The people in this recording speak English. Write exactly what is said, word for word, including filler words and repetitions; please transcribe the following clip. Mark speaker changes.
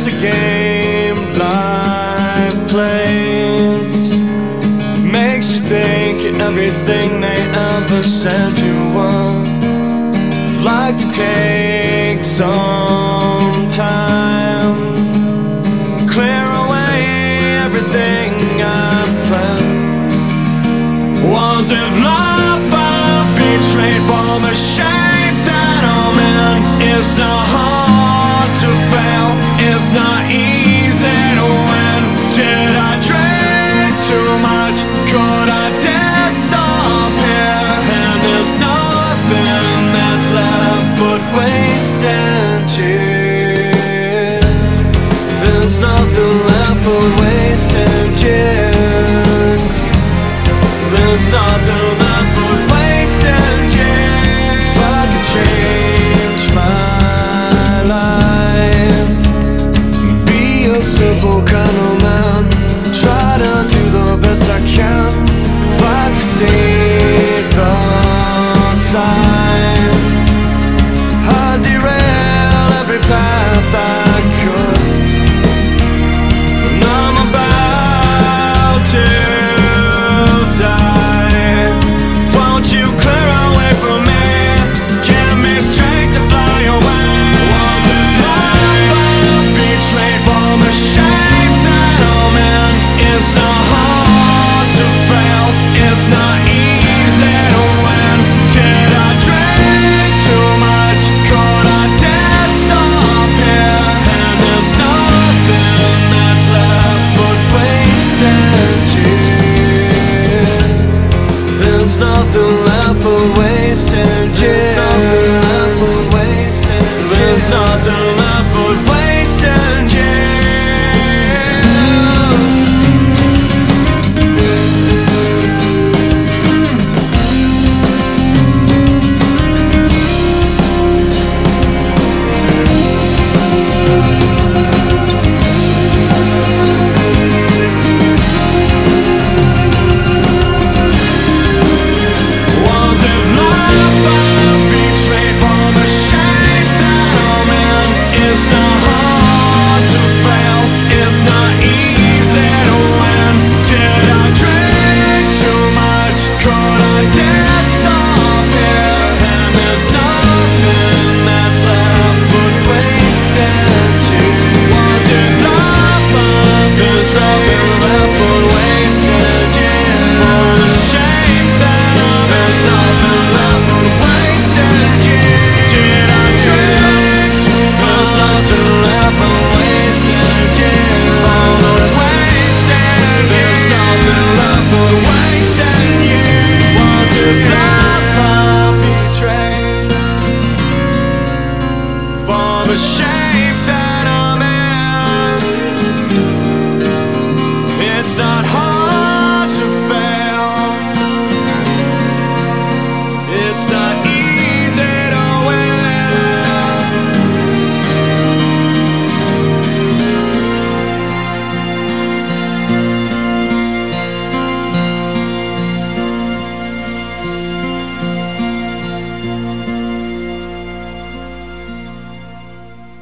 Speaker 1: It's a game life plays, makes you think everything they ever said you were. Like to take some time, clear away everything I planned. Was it love I betrayed for the shape that I'm in? It's not hard to fail, it's not easy to win. Did I drink too much? Could I disappear? And there's nothing that's left but wasted tears. There's nothing left but wasted tears. There's nothing left but wasted years. If I could change my life, be a simple kind of man, try to do the best I can. If I could see the signs, I'd derail every path I could. And I'm about to die. Won't you clear away from me? Give me strength to fly away. Was it love I betrayed for the shape that I'm in? It's not hard to fail, it's not easy to win. Did I drink too much? Could I disappear? And there's nothing that's left but wasted tears. There's nothing left but wasted years. There's nothing left but wasted years. Was it love I betrayed for the shape that I'm in? It's not hard to fail, it's not easy to win. Did I drink too much? Could I disappear? And there's nothing that's left but wasted tears. Was it love? There's nothing left but wasted years. For the shape that I'm in, there's nothing left but wasted years. Did I drink? There's nothing left but wasted years. All those wasted, there's nothing left but wasted years. Was it love I betrayed for the shape